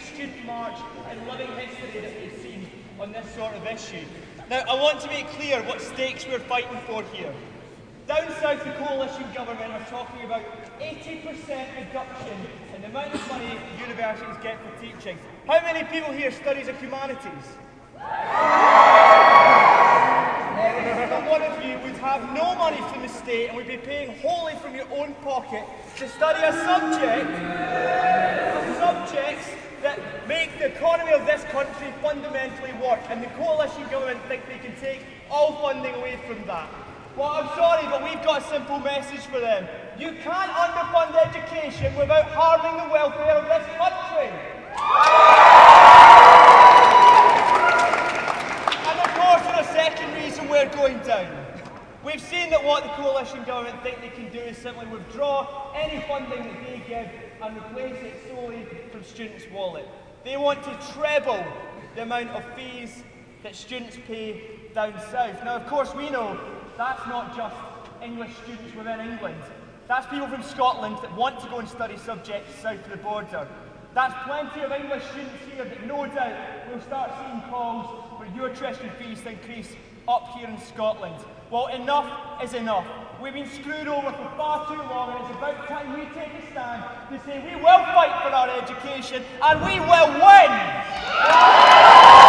student march in living history that we've seen on this sort of issue. Now, I want to make clear what stakes we're fighting for here. Down south, the coalition government are talking about 80% reduction in the amount of money universities get for teaching. How many people here studies of humanities? Every one of you would have no money from the state and would be paying wholly from your own pocket to study a subject, subjects that make the economy of this country fundamentally work, and the coalition government think they can take all funding away from that. Well, I'm sorry, but we've got a simple message for them. You can't underfund education without harming the welfare of this country. And of course, for a second reason, we're going down. We've seen that what the coalition government think they can do is simply withdraw any funding that they give and replace it solely from students' wallet. They want to treble the amount of fees that students pay down south. Now, of course, we know that's not just English students within England. That's people from Scotland that want to go and study subjects south of the border. That's plenty of English students here that no doubt will start seeing calls for your tuition fees to increase up here in Scotland. Well, enough is enough. We've been screwed over for far too long, and it's about time we take a stand to say we will fight for our education and we will win!